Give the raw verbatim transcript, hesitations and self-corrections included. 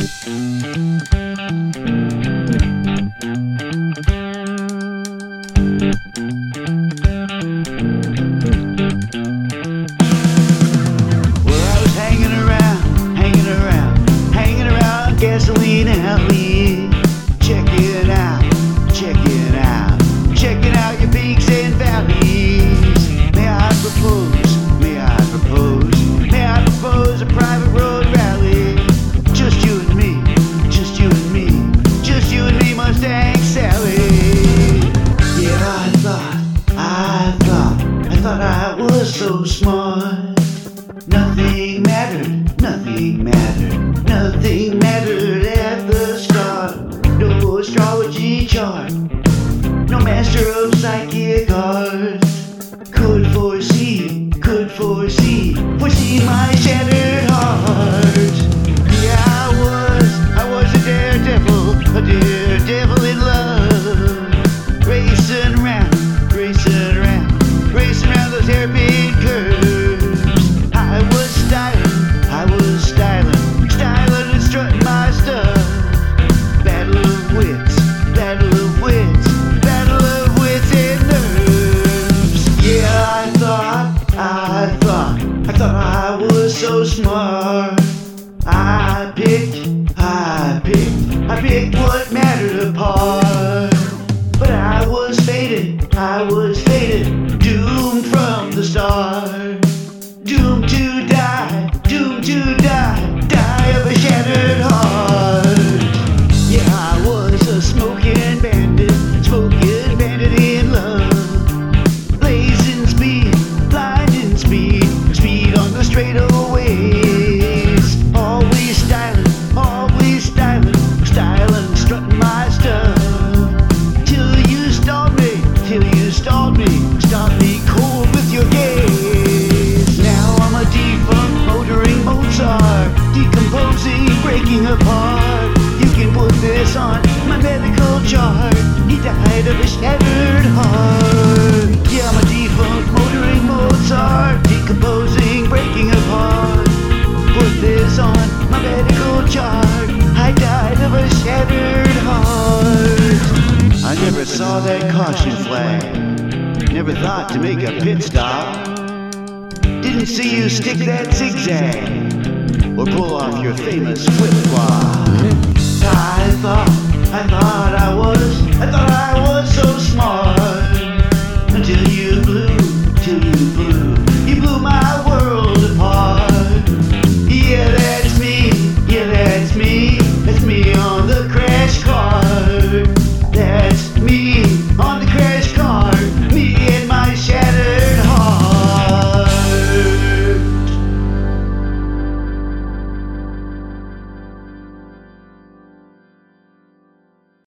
Gasoline alley, checking out, checking out, checking out your peaks and valleys. May I propose, may I propose, may I propose a private road rally? Just you and me, just you and me, just you and me, Mustang Sally. Yeah, I thought, I thought, I thought I was so smart. Nothing mattered, nothing mattered, nothing mattered at the start. No astrology chart, no master of psychic arts could foresee, could foresee, foresee my shattered heart. Yeah, I was, I was a daredevil, a daredevil in love, racing around, racing around, racing around those hairpin curves. I was styling, I was styling, styling and strutting my stuff. Battle of wits, battle of wits, battle of wits and nerves. Yeah, I thought, I thought, I thought I was so smart. I picked, I picked, I picked what mattered apart. But I was fated, I was fated, doomed from the start. Doomed to die, doomed to die, die of a shattered heart. Yeah, I was a smoking bandit, smoking bandit in love. Blazing speed, blinding speed, speed on the straightaways. Always styling, always styling, styling, strutting my stuff. Till you stalled me, till you stalled me, stopped me cold with your gaze. Defunct motoring Mozart, decomposing, breaking apart. You can put this on my medical chart. He died of a shattered heart. Yeah, I'm a defunct motoring Mozart, decomposing, breaking apart. Put this on my medical chart. I died of a shattered heart. I never saw that caution flag, never thought to make a pit stop. Didn't see you stick that zigzag or pull off your famous flip-flop. I thought, I thought I was, I thought I was so smart. Until you blew, till you blew, you blew my world apart. Yeah, that's me, yeah, that's me.